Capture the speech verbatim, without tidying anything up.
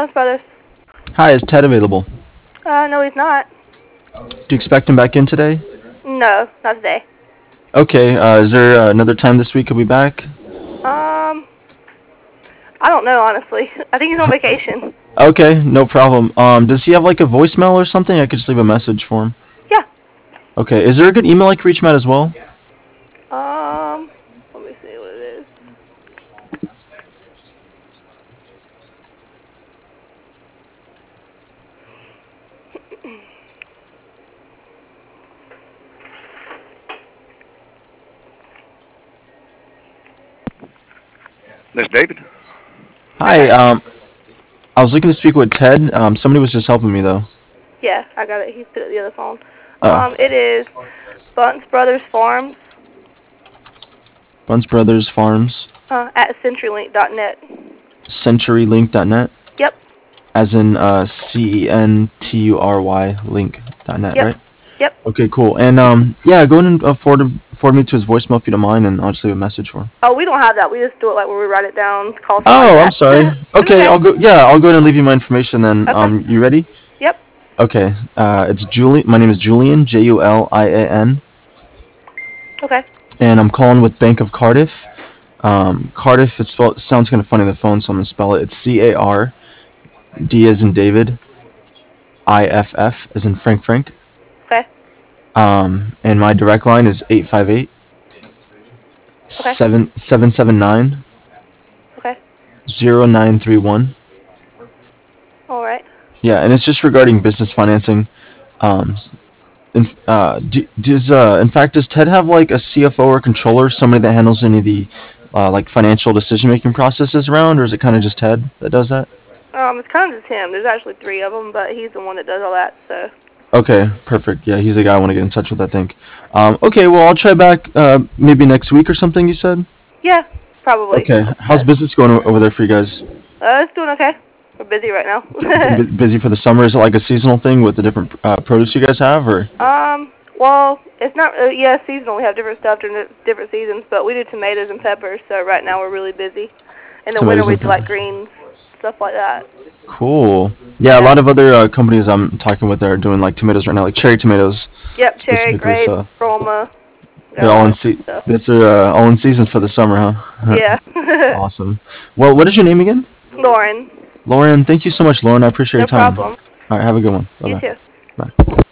Bunch Brothers. Hi, is Ted available? Uh, no, he's not. Do you expect him back in today? No, not today. Okay, uh, is there uh, another time this week he'll be back? Um, I don't know, honestly. I think he's on vacation. Okay, no problem. Um, does he have like a voicemail or something? I could just leave a message for him. Yeah. Okay, is there a good email I can reach him at as well? Um, let me see what it is. This David? Hi, um, I was looking to speak with Ted. Um, somebody was just helping me though. Yeah, I got it. He's put it at the other phone. Oh, Um, it is Bunch Brothers Farms Bunce Brothers Farms, uh, at CenturyLink dot net. CenturyLink dot net, Yep. as in uh, C E N T U R Y link dot net, Yep. right? Yep. Okay, cool. And um, yeah, go ahead and uh, forward forward me to his voicemail if you don't mind, and I'll just leave a message for him. Oh, we don't have that. We just do it like where we write it down, call something Oh, like I'm that. sorry. It's Okay, I'll go. Yeah, I'll go ahead and leave you my information then. Okay. Um, you ready? Yep. Okay. Uh, it's Julian. My name is Julian. J U L I A N. Okay. And I'm calling with Bank of Cardiff. Um, Cardiff. It's spelled. It sounds kind of funny on the phone, so I'm gonna spell it. It's C A R D as in David. I F F as in Frank Frank. Okay. Um, and my direct line is eight five eight. Okay. Seven seven seven nine. Okay. Zero nine three one. All right. Yeah, and it's just regarding business financing. Um, in, uh, do, does uh, in fact does Ted have like a C F O or controller, somebody that handles any of the uh, like financial decision making processes around, or is it kind of just Ted that does that? Um, it's kind of just him. There's actually three of them, but he's the one that does all that. So. Okay, perfect. Yeah, he's the guy I want to get in touch with, I think. Um, okay, well I'll try back uh, maybe next week or something. You said. Yeah, probably. Okay, how's business going o- over there for you guys? Uh, it's doing okay. We're busy right now. B- busy for the summer? Is it like a seasonal thing with the different uh, produce you guys have, or? um, well, it's not. Uh, yeah, seasonal. We have different stuff during the different seasons, but we do tomatoes and peppers. So right now we're really busy. In the Tomatoes winter we and do like peppers. greens, stuff like that. Cool. Yeah, a lot of other uh, companies I'm talking with are doing like tomatoes right now, like cherry tomatoes Yep, cherry, specifically. grape, So Roma. they're all in se- That's uh, all in season for the summer, huh? Yeah. Awesome. Well, what is your name again? Lauren. Lauren. Thank you so much, Lauren. I appreciate No your time. problem. All right, have a good one. You Bye too. bye. Bye.